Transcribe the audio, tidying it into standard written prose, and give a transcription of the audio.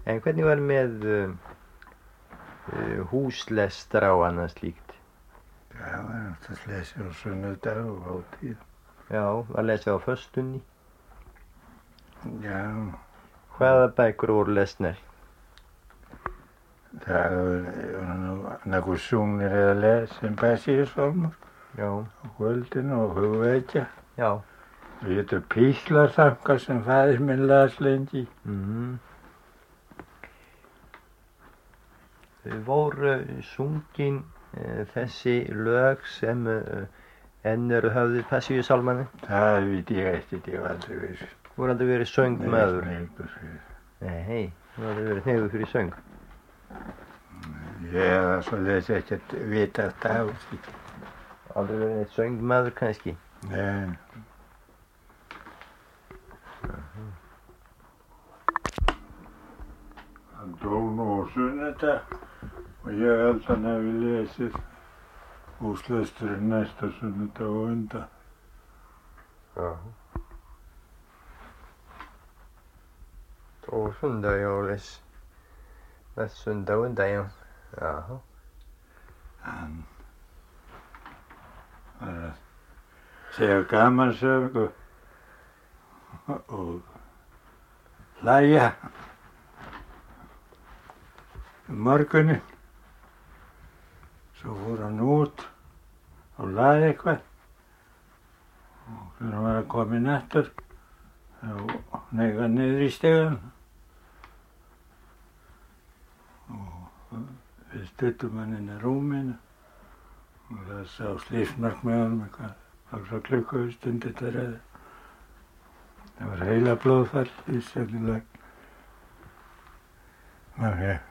En hvernig var með húslestra og annað slíkt? Það var náttúrulega lesið á sunnudag og hátíð. Já, var lesið á föstunni? Já. Hvaða bækur voru lesnar? Það var nokkuð sungnir eða lesin Passíusálmar Já. á kvöldinu og hugvekja. Já. Það hétu píslarsanga sem faðir minn las lengi. Voru sungin þessi lög sem enn eru höfðið Passíusálmanna? Það veit ég ekkert, ég hef aldrei verið. Þú hefur aldrei verið söngmaður? Nei, þú hefur aldrei verið hneigður fyrir söng? Ég hef svoleiðis ekkert vitað það á því. Aldrei verið eitt söngmaður kannski? Nei. Hann dó nú á sunnudag og ég held hann hefði lesið húslesturinn næsta sunnudag og undan. Já. Dó sunnudag og les sunnudag og undan, já. Já. Hann var að segja gamansögu og hlæja morguninn. Svo fór hann út og laði eitthvað og þegar hann var að koma inn aftur þá hneig hann niður í stigann og við stuttum hann inn í rúminu og það sá slífsmark með honum eitthvað hálfa klukkustund þetta ræði. Það var heilablóðfall í sennilega.